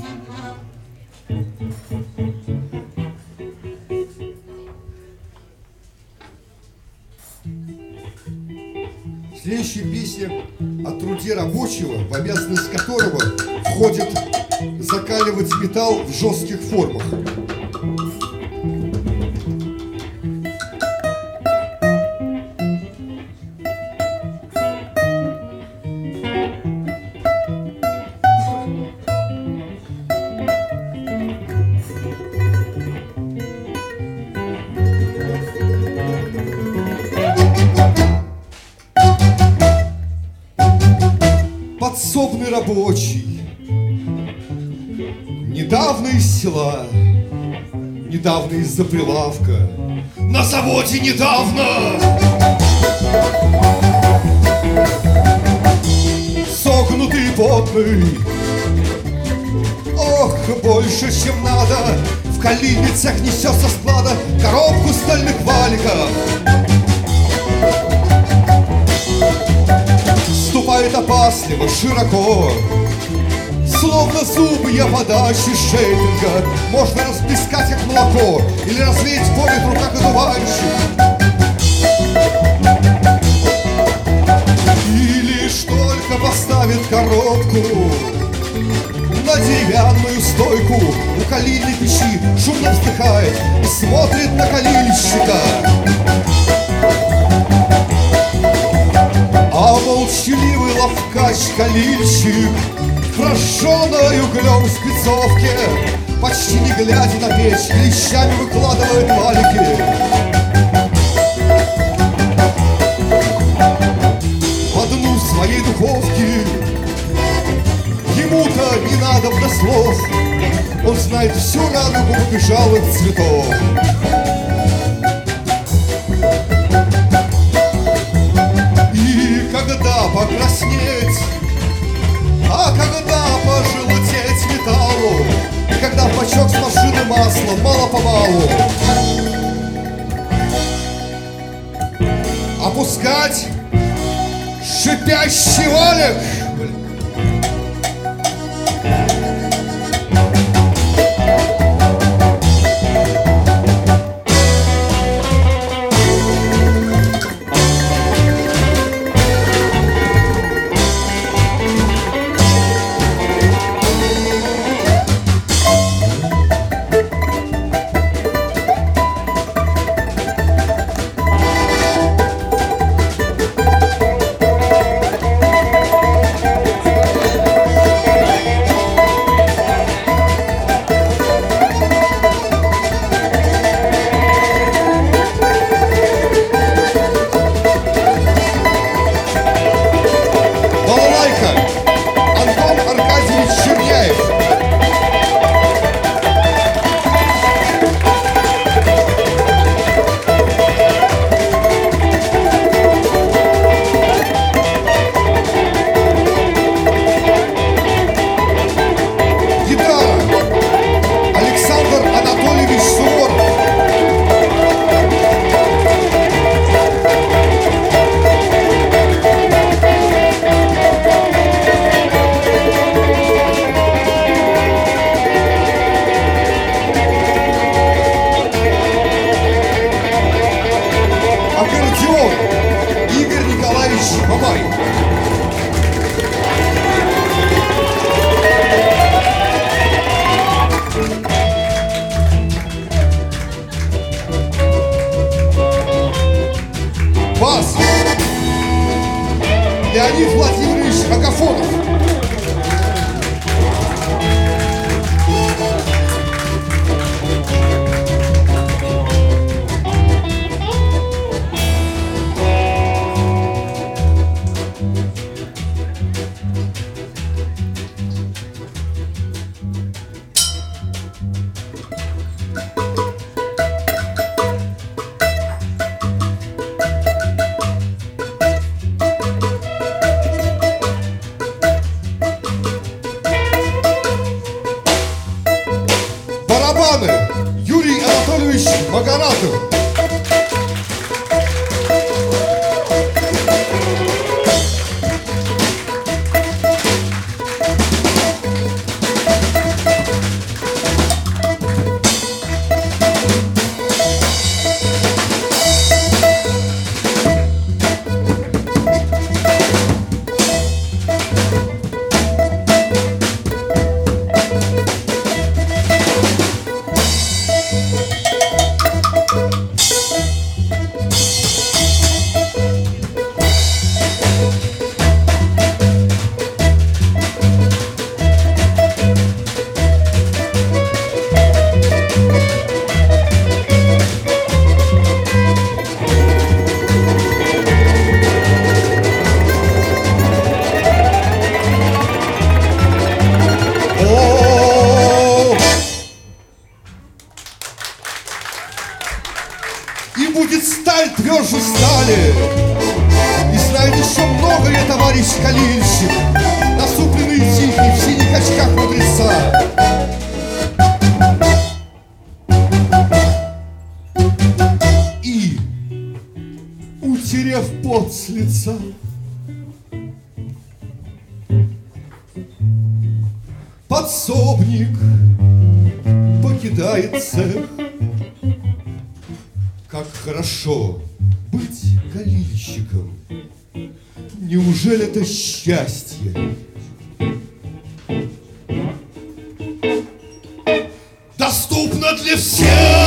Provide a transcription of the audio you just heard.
Следующая песня о труде рабочего, в обязанность которого входит закаливать металл в жестких формах. Подсобный рабочий, недавно из села, недавно из-за прилавка, на заводе недавно. Согнутый, потный, ох, больше, чем надо, в калильницах несет со склада коробку стальных валиков. Ступает опасливо, широко, словно зубы я подачи шейпинга. Можно расплескать как молоко или развеять в поле в руках одуванчик. И лишь только поставит коробку на деревянную стойку у калильной печи, шумно вздыхает и смотрит на калильщика. А молчаливый ловкач-калильщик, прожженной углем в спецовке, почти не глядя на печь, клещами выкладывает валики. По дну своей духовки ему-то не надобно слов, он знает всю радугу побежалых цветов. Когда покраснеть, а когда пожелтеть металлу, и когда в бачок с машины маслом мало-помалу опускать шипящий валик. Бас Леонид Владимирович Агафонов. Юрий Анатольевич Магоратов. Борис Калинщик, насупленный и тихий, в синих очках мудреца. И, утерев пот с лица, подсобник покидает цех. Как хорошо быть калильщиком. Неужели это счастье? Доступно для всех.